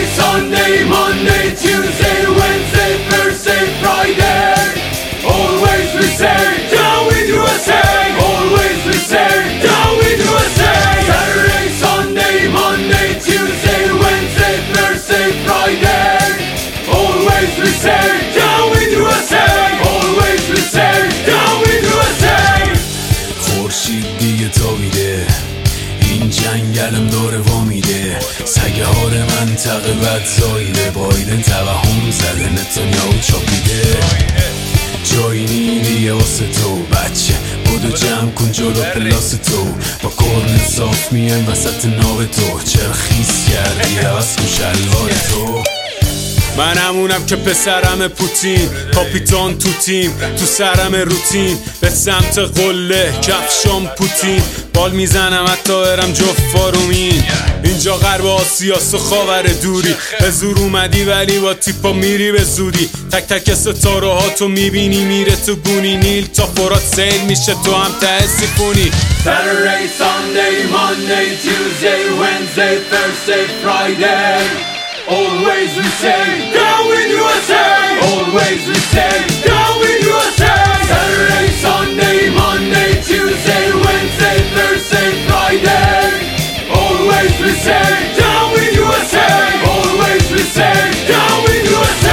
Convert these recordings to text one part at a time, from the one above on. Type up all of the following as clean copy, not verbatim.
Sunday, Monday, Tuesday, Wednesday, Thursday, Friday. Always we say, down with USA. Always we say, down with USA. Saturday, Sunday, Monday, Tuesday, Wednesday, Thursday, Friday. Always we say, down with USA. Always we say, down with USA. خورشید دیگه تابیده، این جنگلم داره وامیده، سگه هار منطقه بد زایده، بایدن توهم زده، نتانیاهو چاپیده. جایی نی دیگه واسه تو بچه، بودو جمع کن جلو پلاس تو، با کرن صاف میایم وسط ناو تو. چرا خیس کردی عوض کن شلوار تو؟ من همونم که پسرم پوتین، کاپیتان تو تیم، تو سرم روتین، به سمت قله کفشام پوتین، بال میزنم حتی برم جفت فارومین. اینجا غرب آسیاس و خاور دوری، به زور اومدی ولی با تیپا میری به زودی. تک تک ستاره ها تو میبینی میره تو گونی، نیل تا فرات سیل میشه تو هم ته سیفونی. Saturday, Sunday, Monday, Tuesday, Wednesday, Thursday, Friday. Always we say, down with USA. Always we say, down with USA. Saturday, Sunday, Monday, Tuesday, Wednesday, Thursday, Friday. Always we say, down with USA. Always we say, down with USA.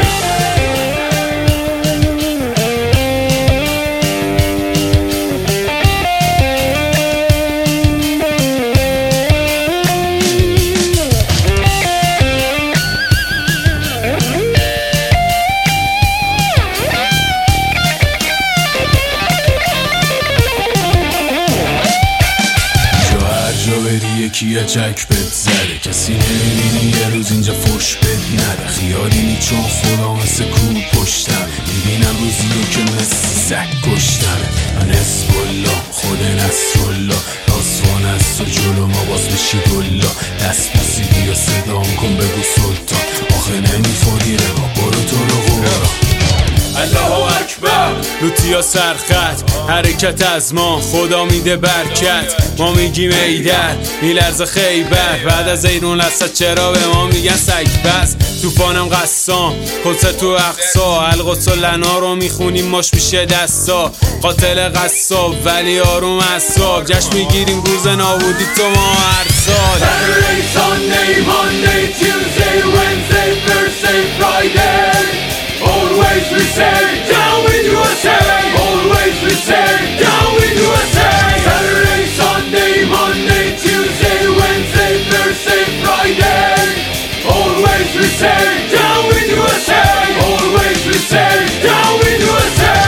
یکی چک بد زده، کسی نمیبینی یه روز اینجا فش بد نده. خیالی نی چون خدا مثل کوب پشتم، میبینم روزی رو که مثل سک کشتمه. من حزب‌الله خود نصرالله، راسوان از تو جلو ما باز بشی دلا. دست بوسیدی و صدام کن بگو سلطان، آخه نمیخوری روا برو تو رو قرآن. الله اکبر. لوتیا سرخط حرکت از ما، خدا میده برکت. ما میگیم ایدر میلرز خیبر، بعد از ایرون لسد چرا به ما میگن سگ بس. توفانم قسام کنسه تو اقصا، القدس و لنا رو میخونیم ماش میشه دستا. قاتل قصاب ولی آروم اعصاب، جشن میگیریم روز نابودی تو ما هر سال. Saturday, Sunday, Monday, Tuesday, Wednesday, Thursday, Friday. Always we say, down with USA. Always we say, down with USA. Saturday, Sunday, Monday, Tuesday, Wednesday, Thursday, Friday. Always we say, down with USA. Always we say, down with USA.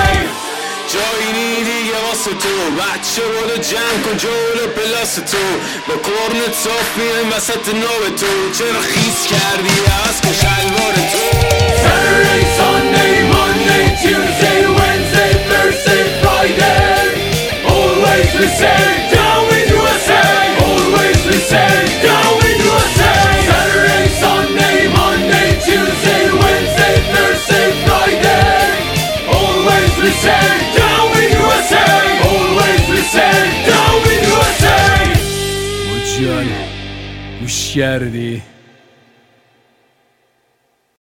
جایی نی دیگه واسه تو بچه، بودو جمع کن جلو پلاس تو، با کرنت صاف میایم وسط ناو تو. چرا خیس کردی عوض کن شلوار تو؟ Saturday, Sunday, Monday, Tuesday, Wednesday, Thursday, Friday. Always we say, down with USA. Always we say, down with USA. Saturday, Sunday, Monday, Tuesday, Wednesday, Thursday, Friday. Always we say, down with USA. Always we say, down with USA. مجال گوش کردی؟